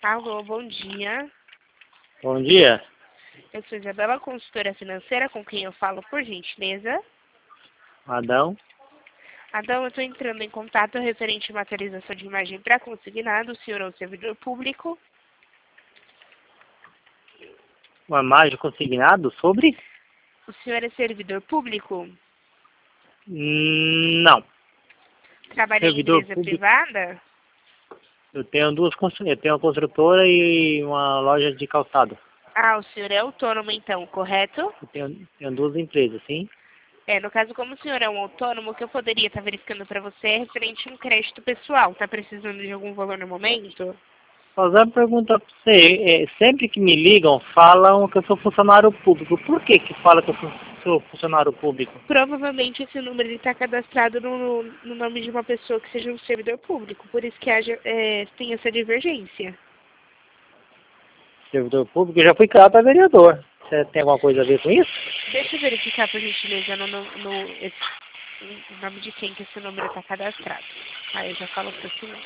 Alô, bom dia. Bom dia. Eu sou Isabela, consultora financeira, com quem eu falo, por gentileza. Adão. Adão, eu estou entrando em contato referente a uma atualização de imagem para consignado. O senhor é um servidor público? Uma imagem consignado sobre? O senhor é servidor público? Não. Trabalha em Servidor empresa público. privada? Eu tenho eu tenho uma construtora e uma loja de calçado. Ah, o senhor é autônomo então, correto? Eu tenho duas empresas, sim. No caso, como o senhor é um autônomo, o que eu poderia estar verificando para você é referente a um crédito pessoal. Está precisando de algum valor no momento? Fazer uma pergunta para você. Sempre que me ligam, falam que eu sou funcionário público. Por que fala que eu sou funcionário público? Provavelmente esse número está cadastrado no nome de uma pessoa que seja um servidor público, por isso que tem essa divergência. Servidor público, eu já fui criado para vereador. Você tem alguma coisa a ver com isso? Deixa eu verificar, por gentileza, o nome de quem que esse número está cadastrado. Aí eu já falo para o senhor.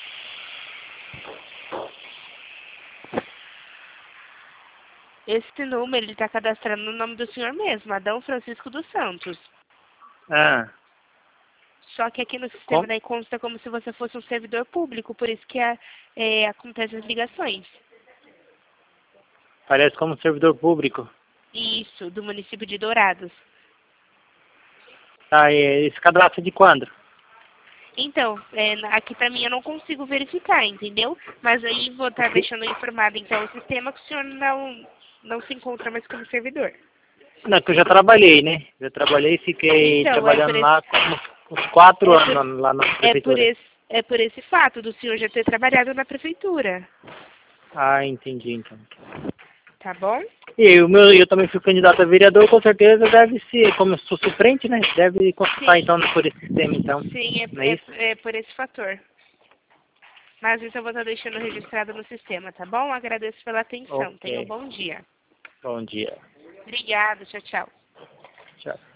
Esse número está cadastrado no nome do senhor mesmo, Adão Francisco dos Santos. Ah, Só que aqui no sistema como? daí consta como se você fosse um servidor público, por isso que acontecem as ligações. Parece como servidor público. Isso, do município de Dourados. Tá, e esse cadastro é de quando? Então, aqui para mim eu não consigo verificar, entendeu? Mas aí vou estar deixando informado então o sistema que o senhor não se encontra mais como servidor. Não, que eu já trabalhei, né? Já trabalhei e fiquei Então, trabalhando lá com uns 4 anos lá na prefeitura. é por esse fato do senhor já ter trabalhado na prefeitura, Ah, entendi, então. tá bom? E eu também fui candidato a vereador, com certeza deve ser, como eu sou suplente, né? Deve constar Sim, então por esse sistema, então. sim, Não é isso? é por esse fator. Mas isso eu vou estar deixando registrado no sistema, tá bom? Agradeço pela atenção. Tenha um Ok. bom dia. Bom dia. Obrigada, tchau, tchau. Tchau.